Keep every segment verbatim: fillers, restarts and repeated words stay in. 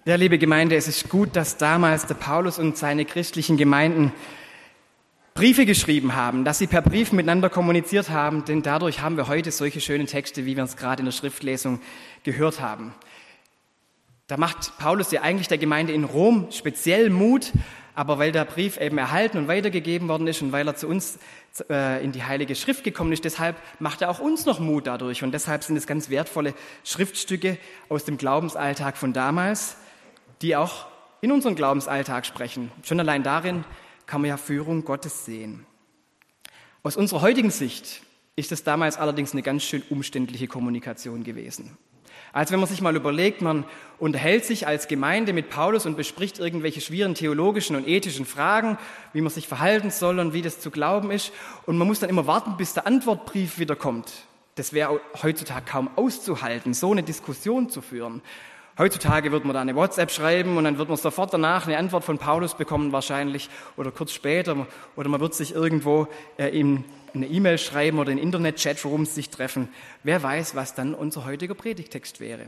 Ja, liebe Gemeinde, es ist gut, dass damals der Paulus und seine christlichen Gemeinden Briefe geschrieben haben, dass sie per Brief miteinander kommuniziert haben, denn dadurch haben wir heute solche schönen Texte, wie wir es gerade in der Schriftlesung gehört haben. Da macht Paulus ja eigentlich der Gemeinde in Rom speziell Mut, aber weil der Brief eben erhalten und weitergegeben worden ist und weil er zu uns äh, in die Heilige Schrift gekommen ist, deshalb macht er auch uns noch Mut dadurch. Und deshalb sind es ganz wertvolle Schriftstücke aus dem Glaubensalltag von damals, die auch in unseren Glaubensalltag sprechen. Schon allein darin kann man ja Führung Gottes sehen. Aus unserer heutigen Sicht ist es damals allerdings eine ganz schön umständliche Kommunikation gewesen. Also wenn man sich mal überlegt, man unterhält sich als Gemeinde mit Paulus und bespricht irgendwelche schwierigen theologischen und ethischen Fragen, wie man sich verhalten soll und wie das zu glauben ist. Und man muss dann immer warten, bis der Antwortbrief wieder kommt. Das wäre heutzutage kaum auszuhalten, so eine Diskussion zu führen. Heutzutage wird man da eine WhatsApp schreiben und dann wird man sofort danach eine Antwort von Paulus bekommen wahrscheinlich oder kurz später oder man wird sich irgendwo äh, in eine E-Mail schreiben oder in Internet-Chatrooms sich treffen. Wer weiß, was dann unser heutiger Predigtext wäre.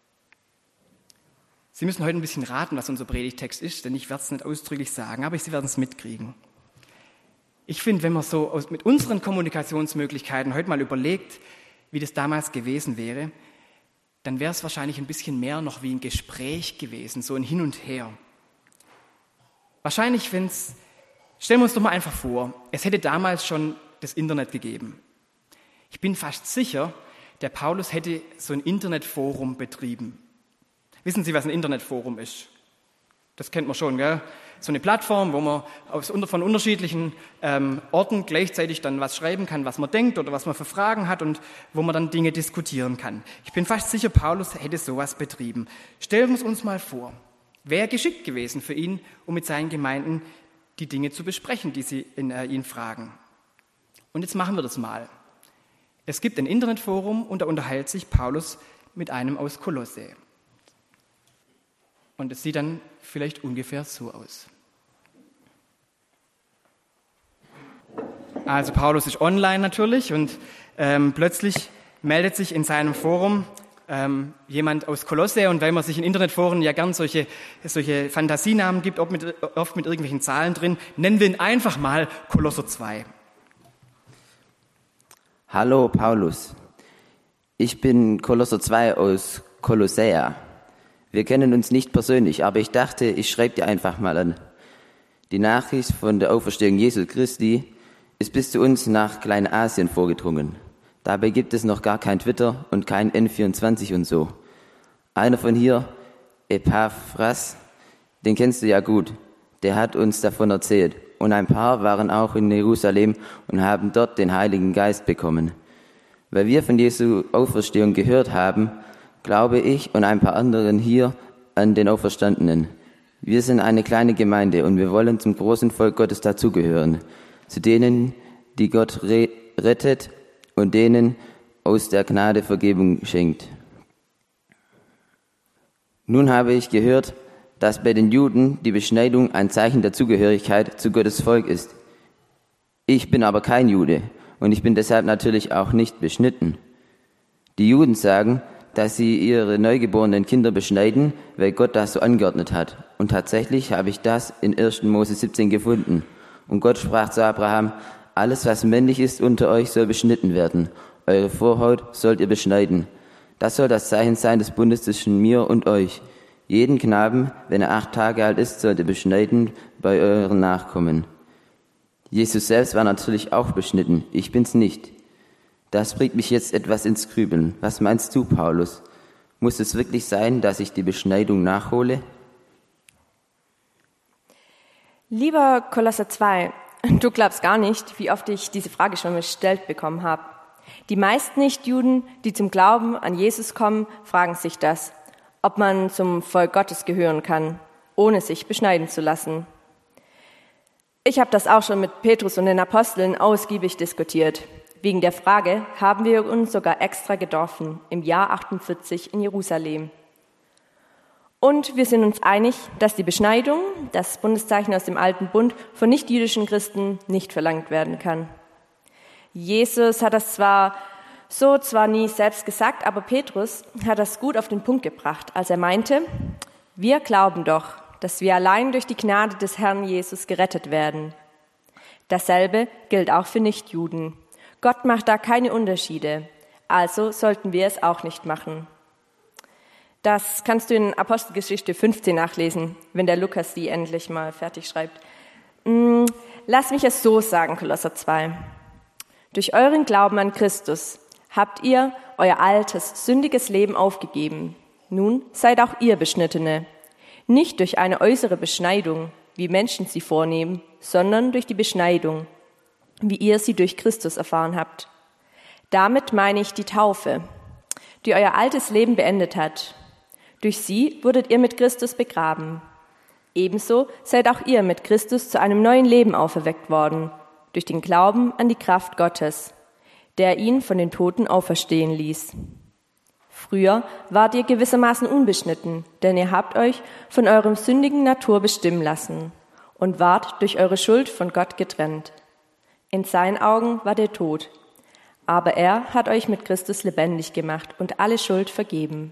Sie müssen heute ein bisschen raten, was unser Predigtext ist, denn ich werde es nicht ausdrücklich sagen, aber Sie werden es mitkriegen. Ich finde, wenn man so aus, mit unseren Kommunikationsmöglichkeiten heute mal überlegt, wie das damals gewesen wäre, dann wäre es wahrscheinlich ein bisschen mehr noch wie ein Gespräch gewesen, so ein Hin und Her. Wahrscheinlich, wenn es, stellen wir uns doch mal einfach vor, es hätte damals schon das Internet gegeben. Ich bin fast sicher, der Paulus hätte so ein Internetforum betrieben. Wissen Sie, was ein Internetforum ist? Das kennt man schon, gell? So eine Plattform, wo man aus, von unterschiedlichen ähm, Orten gleichzeitig dann was schreiben kann, was man denkt oder was man für Fragen hat und wo man dann Dinge diskutieren kann. Ich bin fast sicher, Paulus hätte sowas betrieben. Stellen wir es uns mal vor. Wäre geschickt gewesen für ihn, um mit seinen Gemeinden die Dinge zu besprechen, die sie in, äh, ihn fragen. Und jetzt machen wir das mal. Es gibt ein Internetforum und da unterhält sich Paulus mit einem aus Kolosse. Und es sieht dann vielleicht ungefähr so aus. Also Paulus ist online natürlich und ähm, plötzlich meldet sich in seinem Forum ähm, jemand aus Kolosse. Und weil man sich in Internetforen ja gern solche, solche Fantasienamen gibt, oft mit, oft mit irgendwelchen Zahlen drin, nennen wir ihn einfach mal Kolosser zwei. Hallo Paulus, ich bin Kolosser zwei aus Kolossea. Wir kennen uns nicht persönlich, aber ich dachte, ich schreibe dir einfach mal an. Die Nachricht von der Auferstehung Jesu Christi ist bis zu uns nach Kleinasien vorgedrungen. Dabei gibt es noch gar kein Twitter und kein N vierundzwanzig und so. Einer von hier, Epaphras, den kennst du ja gut, der hat uns davon erzählt. Und ein paar waren auch in Jerusalem und haben dort den Heiligen Geist bekommen. Weil wir von Jesu Auferstehung gehört haben, glaube ich und ein paar anderen hier an den Auferstandenen. Wir sind eine kleine Gemeinde und wir wollen zum großen Volk Gottes dazugehören, zu denen, die Gott re- rettet und denen aus der Gnade Vergebung schenkt. Nun habe ich gehört, dass bei den Juden die Beschneidung ein Zeichen der Zugehörigkeit zu Gottes Volk ist. Ich bin aber kein Jude und ich bin deshalb natürlich auch nicht beschnitten. Die Juden sagen, dass sie ihre neugeborenen Kinder beschneiden, weil Gott das so angeordnet hat. Und tatsächlich habe ich das in ersten Mose siebzehn gefunden. Und Gott sprach zu Abraham, alles, was männlich ist unter euch, soll beschnitten werden. Eure Vorhaut sollt ihr beschneiden. Das soll das Zeichen sein des Bundes zwischen mir und euch. Jeden Knaben, wenn er acht Tage alt ist, sollt ihr beschneiden bei euren Nachkommen. Jesus selbst war natürlich auch beschnitten. Ich bin's nicht. Das bringt mich jetzt etwas ins Grübeln. Was meinst du, Paulus? Muss es wirklich sein, dass ich die Beschneidung nachhole? Lieber Kolosser zwei, du glaubst gar nicht, wie oft ich diese Frage schon gestellt bekommen habe. Die meisten Nichtjuden, die zum Glauben an Jesus kommen, fragen sich das, ob man zum Volk Gottes gehören kann, ohne sich beschneiden zu lassen. Ich habe das auch schon mit Petrus und den Aposteln ausgiebig diskutiert. Wegen der Frage haben wir uns sogar extra getroffen, im Jahr achtundvierzig in Jerusalem. Und wir sind uns einig, dass die Beschneidung, das Bundeszeichen aus dem Alten Bund, von nichtjüdischen Christen nicht verlangt werden kann. Jesus hat das zwar so zwar nie selbst gesagt, aber Petrus hat das gut auf den Punkt gebracht, als er meinte, Wir glauben doch, dass wir allein durch die Gnade des Herrn Jesus gerettet werden. Dasselbe gilt auch für Nichtjuden. Gott macht da keine Unterschiede, also sollten wir es auch nicht machen. Das kannst du in Apostelgeschichte fünfzehn nachlesen, wenn der Lukas die endlich mal fertig schreibt. Lass mich es so sagen, Kolosser zwei. Durch euren Glauben an Christus habt ihr euer altes, sündiges Leben aufgegeben. Nun seid auch ihr Beschnittene, nicht durch eine äußere Beschneidung, wie Menschen sie vornehmen, sondern durch die Beschneidung, wie ihr sie durch Christus erfahren habt. Damit meine ich die Taufe, die euer altes Leben beendet hat. Durch sie wurdet ihr mit Christus begraben. Ebenso seid auch ihr mit Christus zu einem neuen Leben auferweckt worden, durch den Glauben an die Kraft Gottes, der ihn von den Toten auferstehen ließ. Früher wart ihr gewissermaßen unbeschnitten, denn ihr habt euch von eurem sündigen Natur bestimmen lassen und wart durch eure Schuld von Gott getrennt. In seinen Augen war der Tod, aber er hat euch mit Christus lebendig gemacht und alle Schuld vergeben.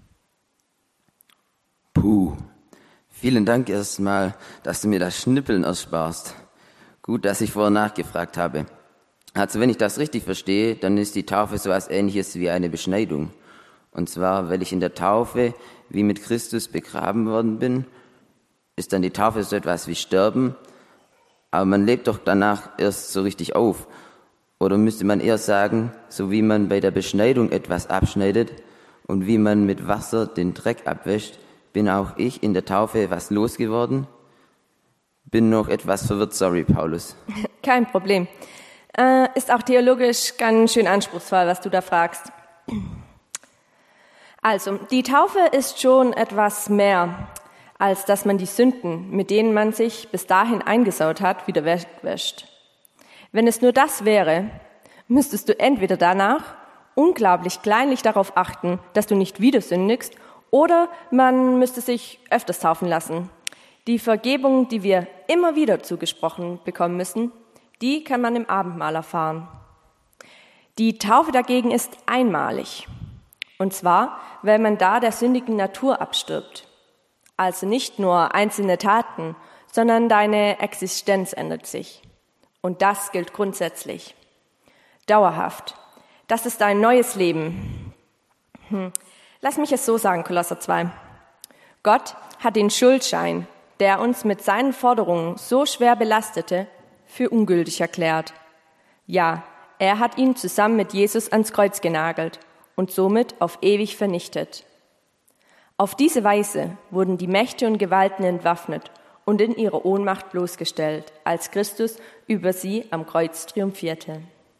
Puh, vielen Dank erstmal, dass du mir das Schnippeln ersparst. Gut, dass ich vorher nachgefragt habe. Also wenn ich das richtig verstehe, dann ist die Taufe so etwas Ähnliches wie eine Beschneidung. Und zwar, weil ich in der Taufe wie mit Christus begraben worden bin, ist dann die Taufe so etwas wie Sterben. Aber man lebt doch danach erst so richtig auf. Oder müsste man eher sagen, so wie man bei der Beschneidung etwas abschneidet und wie man mit Wasser den Dreck abwäscht, bin auch ich in der Taufe was losgeworden. Bin noch etwas verwirrt, sorry, Paulus. Kein Problem. Äh, ist auch theologisch ganz schön anspruchsvoll, was du da fragst. Also, die Taufe ist schon etwas mehr, als dass man die Sünden, mit denen man sich bis dahin eingesaut hat, wieder wegwäscht. Wenn es nur das wäre, müsstest du entweder danach unglaublich kleinlich darauf achten, dass du nicht wieder sündigst, oder man müsste sich öfters taufen lassen. Die Vergebung, die wir immer wieder zugesprochen bekommen müssen, die kann man im Abendmahl erfahren. Die Taufe dagegen ist einmalig. Und zwar, weil man da der sündigen Natur abstirbt. Also nicht nur einzelne Taten, sondern deine Existenz ändert sich. Und das gilt grundsätzlich. Dauerhaft. Das ist ein neues Leben. Hm. Lass mich es so sagen, Kolosser zwei. Gott hat den Schuldschein, der uns mit seinen Forderungen so schwer belastete, für ungültig erklärt. Ja, er hat ihn zusammen mit Jesus ans Kreuz genagelt und somit auf ewig vernichtet. Auf diese Weise wurden die Mächte und Gewalten entwaffnet und in ihre Ohnmacht bloßgestellt, als Christus über sie am Kreuz triumphierte.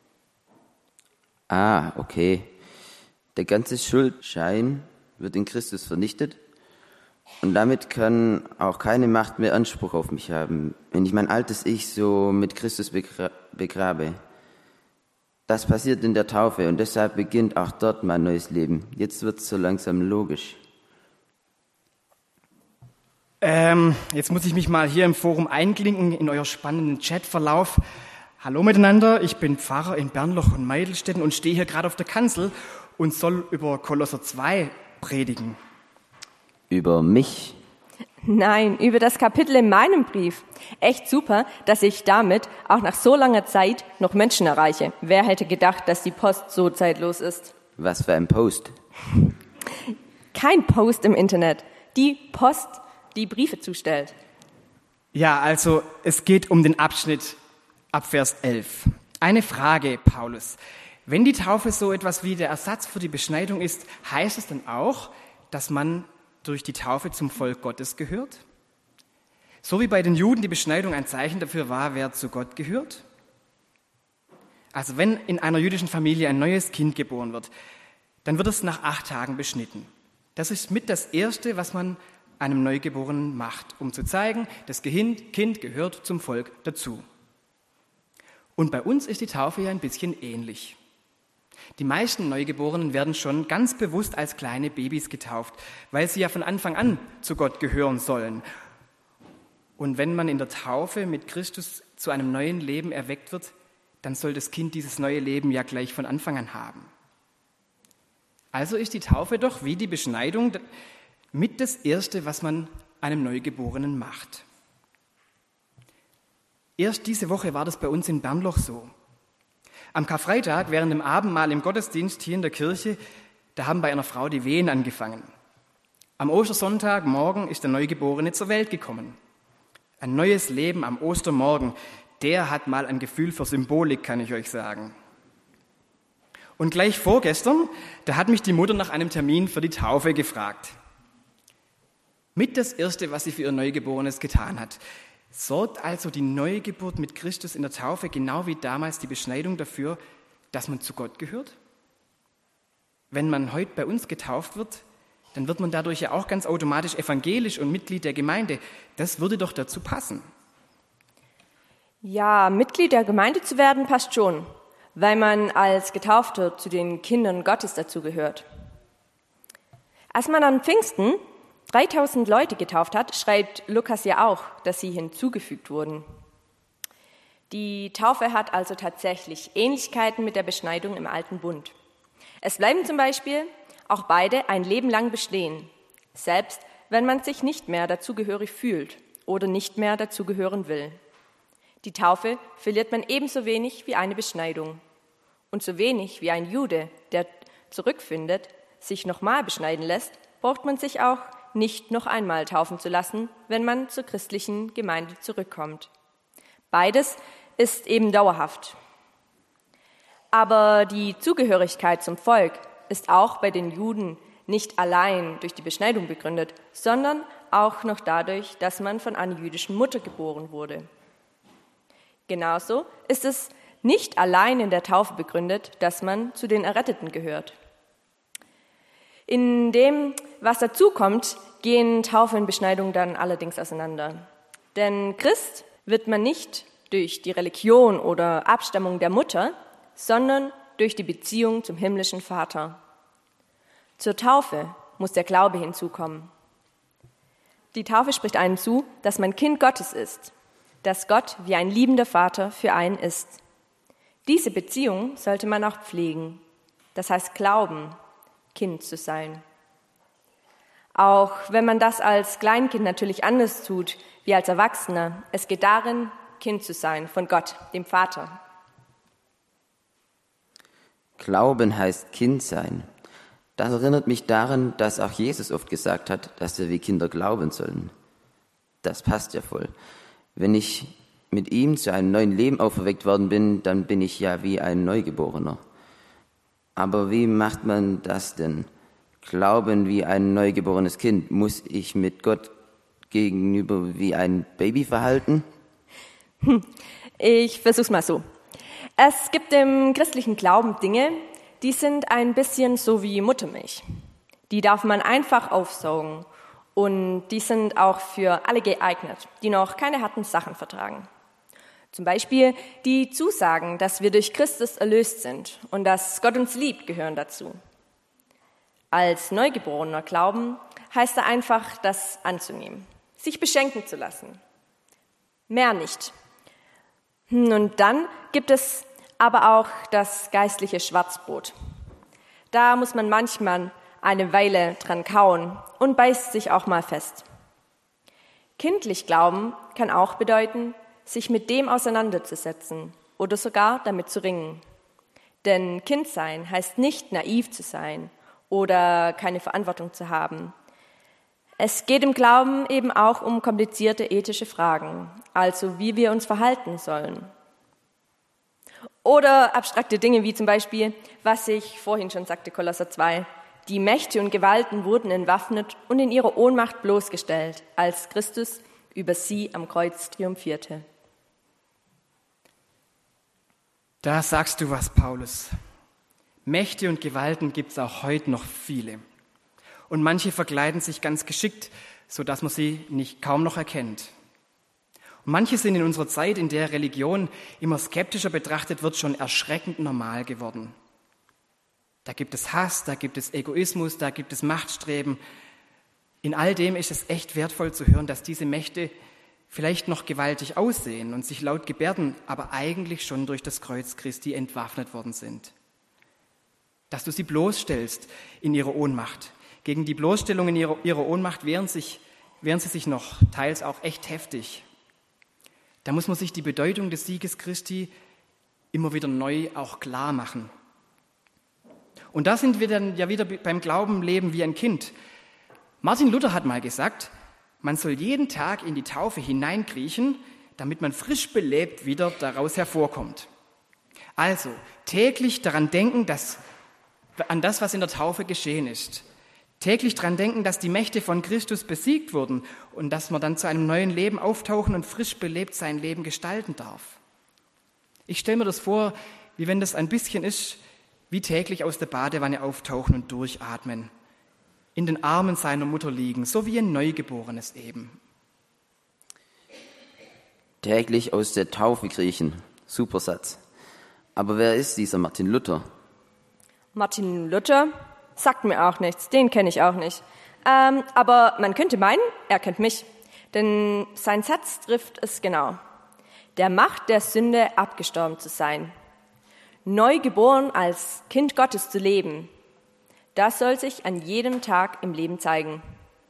Ah, okay. Der ganze Schuldschein wird in Christus vernichtet und damit kann auch keine Macht mehr Anspruch auf mich haben, wenn ich mein altes Ich so mit Christus begra- begrabe. Das passiert in der Taufe und deshalb beginnt auch dort mein neues Leben. Jetzt wird es so langsam logisch. Ähm, jetzt muss ich mich mal hier im Forum einklinken in euer spannenden Chatverlauf. Hallo miteinander, ich bin Pfarrer in Bernloch und Meidelstetten und stehe hier gerade auf der Kanzel und soll über Kolosser zwei predigen. Über mich? Nein, über das Kapitel in meinem Brief. Echt super, dass ich damit auch nach so langer Zeit noch Menschen erreiche. Wer hätte gedacht, dass die Post so zeitlos ist? Was für ein Post? Kein Post im Internet. Die Post, die Briefe zustellt. Ja, also es geht um den Abschnitt ab Vers elf. Eine Frage, Paulus. Wenn die Taufe so etwas wie der Ersatz für die Beschneidung ist, heißt es dann auch, dass man durch die Taufe zum Volk Gottes gehört? So wie bei den Juden die Beschneidung ein Zeichen dafür war, wer zu Gott gehört? Also wenn in einer jüdischen Familie ein neues Kind geboren wird, dann wird es nach acht Tagen beschnitten. Das ist mit das Erste, was man einem Neugeborenen macht, um zu zeigen, das Kind gehört zum Volk dazu. Und bei uns ist die Taufe ja ein bisschen ähnlich. Die meisten Neugeborenen werden schon ganz bewusst als kleine Babys getauft, weil sie ja von Anfang an zu Gott gehören sollen. Und wenn man in der Taufe mit Christus zu einem neuen Leben erweckt wird, dann soll das Kind dieses neue Leben ja gleich von Anfang an haben. Also ist die Taufe doch wie die Beschneidung Mit das Erste, was man einem Neugeborenen macht. Erst diese Woche war das bei uns in Bernloch so. Am Karfreitag, während dem Abendmahl im Gottesdienst hier in der Kirche, da haben bei einer Frau die Wehen angefangen. Am Ostersonntag morgen ist der Neugeborene zur Welt gekommen. Ein neues Leben am Ostermorgen, der hat mal ein Gefühl für Symbolik, kann ich euch sagen. Und gleich vorgestern, da hat mich die Mutter nach einem Termin für die Taufe gefragt. Mit das Erste, was sie für ihr Neugeborenes getan hat. Sorgt also die Neugeburt mit Christus in der Taufe genau wie damals die Beschneidung dafür, dass man zu Gott gehört? Wenn man heute bei uns getauft wird, dann wird man dadurch ja auch ganz automatisch evangelisch und Mitglied der Gemeinde. Das würde doch dazu passen. Ja, Mitglied der Gemeinde zu werden, passt schon, weil man als Getaufter zu den Kindern Gottes dazugehört. Als man an Pfingsten dreitausend Leute getauft hat, schreibt Lukas ja auch, dass sie hinzugefügt wurden. Die Taufe hat also tatsächlich Ähnlichkeiten mit der Beschneidung im Alten Bund. Es bleiben zum Beispiel auch beide ein Leben lang bestehen, selbst wenn man sich nicht mehr dazugehörig fühlt oder nicht mehr dazugehören will. Die Taufe verliert man ebenso wenig wie eine Beschneidung. Und so wenig wie ein Jude, der zurückfindet, sich nochmal beschneiden lässt, braucht man sich auch nicht noch einmal taufen zu lassen, wenn man zur christlichen Gemeinde zurückkommt. Beides ist eben dauerhaft. Aber die Zugehörigkeit zum Volk ist auch bei den Juden nicht allein durch die Beschneidung begründet, sondern auch noch dadurch, dass man von einer jüdischen Mutter geboren wurde. Genauso ist es nicht allein in der Taufe begründet, dass man zu den Erretteten gehört. In dem, was dazukommt, gehen Taufe und Beschneidung dann allerdings auseinander. Denn Christ wird man nicht durch die Religion oder Abstammung der Mutter, sondern durch die Beziehung zum himmlischen Vater. Zur Taufe muss der Glaube hinzukommen. Die Taufe spricht einem zu, dass man Kind Gottes ist, dass Gott wie ein liebender Vater für einen ist. Diese Beziehung sollte man auch pflegen, das heißt glauben, Kind zu sein. Auch wenn man das als Kleinkind natürlich anders tut wie als Erwachsener, es geht darin, Kind zu sein von Gott, dem Vater. Glauben heißt Kind sein. Das erinnert mich daran, dass auch Jesus oft gesagt hat, dass wir wie Kinder glauben sollen. Das passt ja voll. Wenn ich mit ihm zu einem neuen Leben auferweckt worden bin, dann bin ich ja wie ein Neugeborener. Aber wie macht man das denn? Glauben wie ein neugeborenes Kind? Muss ich mit Gott gegenüber wie ein Baby verhalten? Ich versuch's mal so. Es gibt im christlichen Glauben Dinge, die sind ein bisschen so wie Muttermilch. Die darf man einfach aufsaugen und die sind auch für alle geeignet, die noch keine harten Sachen vertragen. Zum Beispiel die Zusagen, dass wir durch Christus erlöst sind und dass Gott uns liebt, gehören dazu. Als Neugeborener Glauben heißt da einfach, das anzunehmen, sich beschenken zu lassen. Mehr nicht. Und dann gibt es aber auch das geistliche Schwarzbrot. Da muss man manchmal eine Weile dran kauen und beißt sich auch mal fest. Kindlich Glauben kann auch bedeuten, sich mit dem auseinanderzusetzen oder sogar damit zu ringen. Denn Kind sein heißt nicht naiv zu sein oder keine Verantwortung zu haben. Es geht im Glauben eben auch um komplizierte ethische Fragen, also wie wir uns verhalten sollen. Oder abstrakte Dinge wie zum Beispiel, was ich vorhin schon sagte, Kolosser zwei, die Mächte und Gewalten wurden entwaffnet und in ihrer Ohnmacht bloßgestellt, als Christus über sie am Kreuz triumphierte. Da sagst du was, Paulus. Mächte und Gewalten gibt es auch heute noch viele. Und manche verkleiden sich ganz geschickt, sodass man sie nicht kaum noch erkennt. Und manche sind in unserer Zeit, in der Religion immer skeptischer betrachtet wird, schon erschreckend normal geworden. Da gibt es Hass, da gibt es Egoismus, da gibt es Machtstreben. In all dem ist es echt wertvoll zu hören, dass diese Mächte vielleicht noch gewaltig aussehen und sich laut gebärden, aber eigentlich schon durch das Kreuz Christi entwaffnet worden sind. Dass du sie bloßstellst in ihrer Ohnmacht, Gegen die Bloßstellungen ihrer, ihrer Ohnmacht wehren, sich, wehren sie sich noch teils auch echt heftig. Da muss man sich die Bedeutung des Sieges Christi immer wieder neu auch klar machen. Und da sind wir dann ja wieder beim Glauben leben wie ein Kind. Martin Luther hat mal gesagt, man soll jeden Tag in die Taufe hineinkriechen, damit man frisch belebt wieder daraus hervorkommt. Also täglich daran denken, dass, an das, was in der Taufe geschehen ist. Täglich daran denken, dass die Mächte von Christus besiegt wurden und dass man dann zu einem neuen Leben auftauchen und frisch belebt sein Leben gestalten darf. Ich stelle mir das vor, wie wenn das ein bisschen ist, wie täglich aus der Badewanne auftauchen und durchatmen, in den Armen seiner Mutter liegen, so wie ein Neugeborenes eben. Täglich aus der Taufe kriechen, super Satz. Aber wer ist dieser Martin Luther? Martin Luther sagt mir auch nichts, den kenne ich auch nicht. Ähm, aber man könnte meinen, er kennt mich, denn sein Satz trifft es genau. Der Macht der Sünde abgestorben zu sein, neu geboren als Kind Gottes zu leben, das soll sich an jedem Tag im Leben zeigen.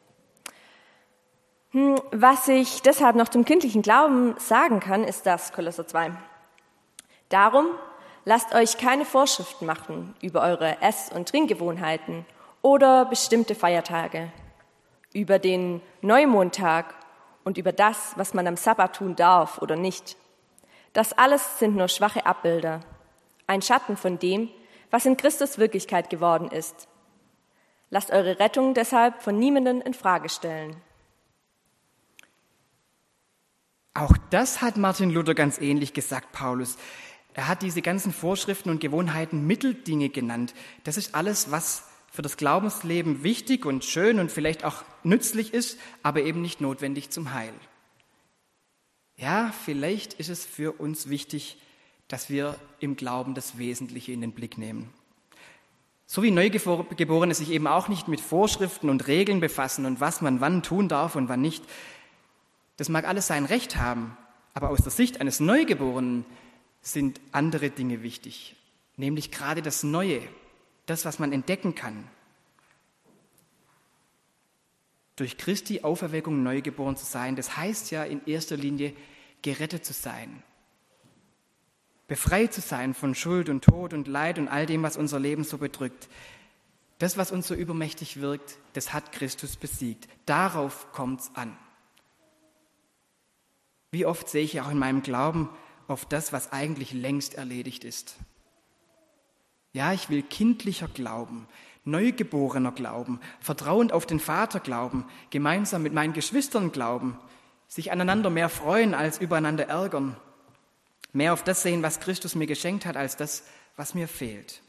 Hm, was ich deshalb noch zum kindlichen Glauben sagen kann, ist das, Kolosser zwei. Darum lasst euch keine Vorschriften machen über eure Ess- und Trinkgewohnheiten oder bestimmte Feiertage, über den Neumondtag und über das, was man am Sabbat tun darf oder nicht. Das alles sind nur schwache Abbilder, ein Schatten von dem, was in Christus Wirklichkeit geworden ist. Lasst eure Rettung deshalb von niemandem in Frage stellen. Auch das hat Martin Luther ganz ähnlich gesagt, Paulus. Er hat diese ganzen Vorschriften und Gewohnheiten Mitteldinge genannt. Das ist alles, was für das Glaubensleben wichtig und schön und vielleicht auch nützlich ist, aber eben nicht notwendig zum Heil. Ja, vielleicht ist es für uns wichtig, dass wir im Glauben das Wesentliche in den Blick nehmen. So wie Neugeborene sich eben auch nicht mit Vorschriften und Regeln befassen und was man wann tun darf und wann nicht. Das mag alles sein Recht haben, aber aus der Sicht eines Neugeborenen sind andere Dinge wichtig, nämlich gerade das Neue, das, was man entdecken kann. Durch Christi Auferweckung neugeboren zu sein, das heißt ja in erster Linie gerettet zu sein, befreit zu sein von Schuld und Tod und Leid und all dem, was unser Leben so bedrückt. Das, was uns so übermächtig wirkt, das hat Christus besiegt. Darauf kommt's an. Wie oft sehe ich auch in meinem Glauben auf das, was eigentlich längst erledigt ist. Ja, ich will kindlicher Glauben, neugeborener Glauben, vertrauend auf den Vater glauben, gemeinsam mit meinen Geschwistern glauben, sich aneinander mehr freuen als übereinander ärgern, mehr auf das sehen, was Christus mir geschenkt hat, als das, was mir fehlt.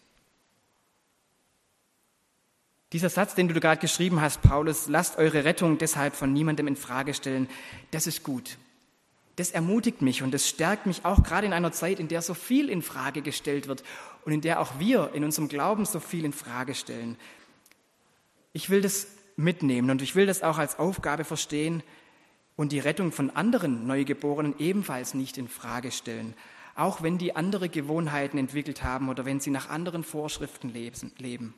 Dieser Satz, den du gerade geschrieben hast, Paulus, lasst eure Rettung deshalb von niemandem in Frage stellen, das ist gut. Das ermutigt mich und das stärkt mich auch gerade in einer Zeit, in der so viel in Frage gestellt wird und in der auch wir in unserem Glauben so viel in Frage stellen. Ich will das mitnehmen und ich will das auch als Aufgabe verstehen und die Rettung von anderen Neugeborenen ebenfalls nicht in Frage stellen, auch wenn die andere Gewohnheiten entwickelt haben oder wenn sie nach anderen Vorschriften leben.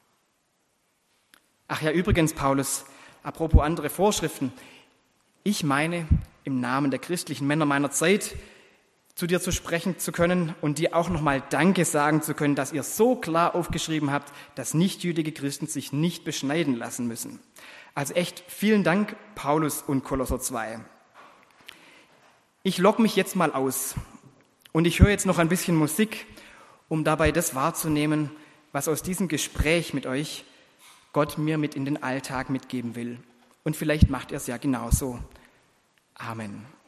Ach ja, übrigens, Paulus, apropos andere Vorschriften, ich meine, im Namen der christlichen Männer meiner Zeit zu dir zu sprechen zu können und dir auch nochmal Danke sagen zu können, dass ihr so klar aufgeschrieben habt, dass nichtjüdige Christen sich nicht beschneiden lassen müssen. Also echt vielen Dank, Paulus und Kolosser zwei. Ich logge mich jetzt mal aus und ich höre jetzt noch ein bisschen Musik, um dabei das wahrzunehmen, was aus diesem Gespräch mit euch Gott mir mit in den Alltag mitgeben will. Und vielleicht macht er es ja genauso. Amen.